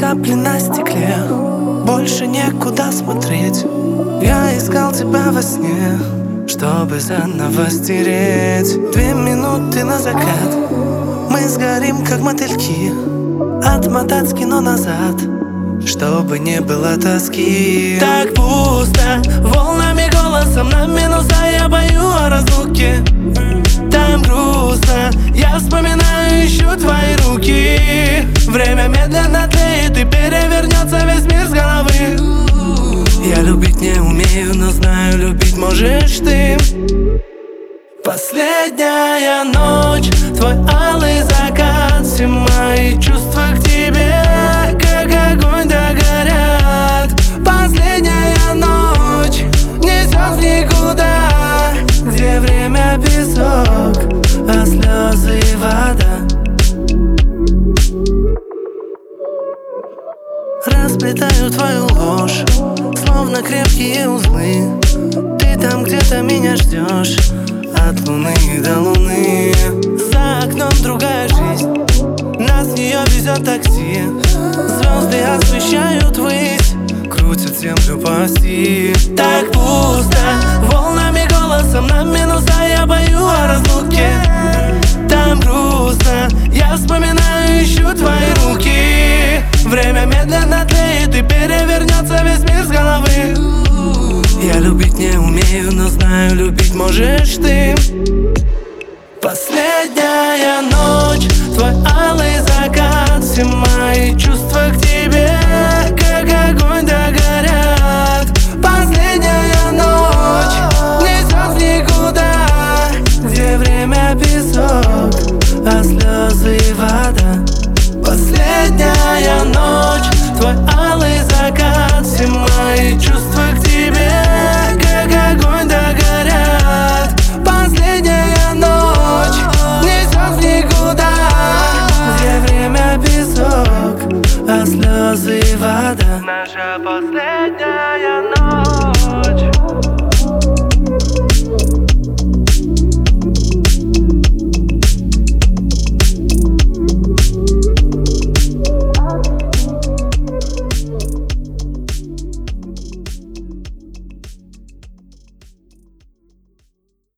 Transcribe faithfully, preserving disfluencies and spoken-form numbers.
капли на стекле, больше некуда смотреть. Я искал тебя во сне, чтобы заново стереть. Две минуты на закат, мы сгорим как мотыльки. Отмотать кино назад, чтобы не было тоски. Так пусто, волнами голосом на минуса. Я бою о разлуке, там грустно. Я вспоминаю, ищу твои руки. Время медленно тлеет и перевернется весь мир с головы. Я любить не умею, но знаю, любить можешь ты. Последняя ночь, твой алый закат. Все мои чувства к тебе, как огонь догорят. Последняя ночь несет в никуда, где время песок, а слезы и вода. Расплетаю твою ложь, словно крепкие узлы. Ты там где-то меня ждешь, от луны до луны. За окном другая жизнь, нас в нее везет такси. Звезды освещают высь, крутят землю по оси. Так пусто, волнами голосом на минуса. Я бою о разлуке, там грустно. Я вспоминаю, ищу твои руки. Время медленно тлеет и перевернется весь мир с головы. Я любить не умею, но знаю, любить можешь ты. Последняя ночь, твой алый закат. Все мои чувства к тебе, как огонь догорят. Последняя ночь несет в никуда, где время песок, а слезы и вода. Последняя ночь, твой алый закат. Все мои чувства к тебе, как огонь догорят. Последняя ночь несет в никуда, где время песок, а слезы и вода. Наша последняя